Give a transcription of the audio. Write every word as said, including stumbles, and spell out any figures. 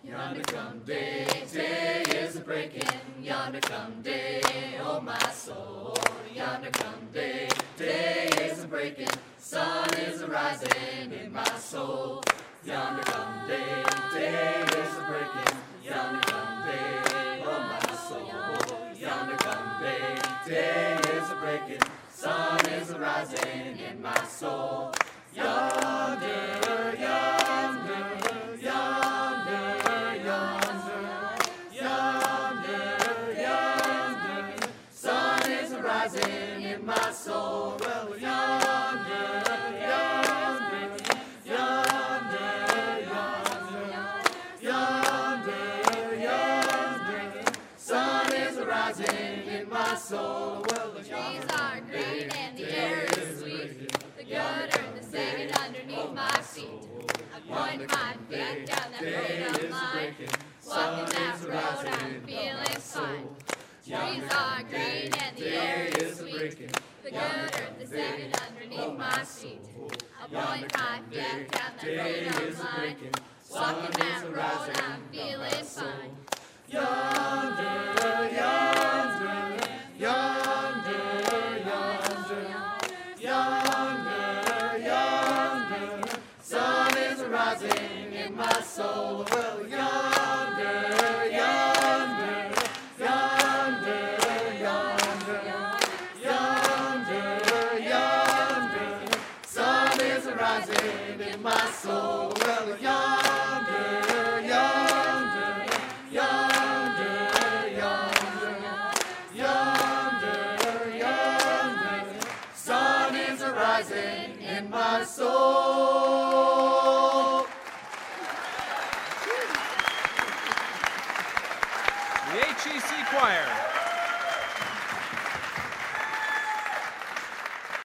Yonder come day, day is a breaking. Yonder come day, oh my soul. Yonder come day, day is a breaking. Sun is a rising in my soul. Yonder come day, day is a breaking. Yonder come day, oh my soul. Yonder come day, day is a breaking. Sun is a rising in my soul. Yonder, yonder, yonder, yonder, yonder, yonder. Sun is a rising in my soul. Well, yonder, yonder, yonder, yonder, yonder, yonder. Sun is a rising in my soul. Well, the trees are green and the air is sweet. The good earth is singing underneath my feet. I point my feet down that freedom line. Walking that road, I'm feeling fine. Trees are green and the air is sweet. The good earth is singing underneath my feet. I point my feet down that freedom line. Walking that road, I'm feeling fine. Yonder, yonder, yonder, yonder, yonder, yonder. Sun is rising in my soul. Well, yonder, yonder, yonder, yonder, yonder, yonder. Sun is rising in my soul. Well, yonder, yonder, yonder, yonder, yonder, yonder. Sun is rising in my soul. The H E C Choir.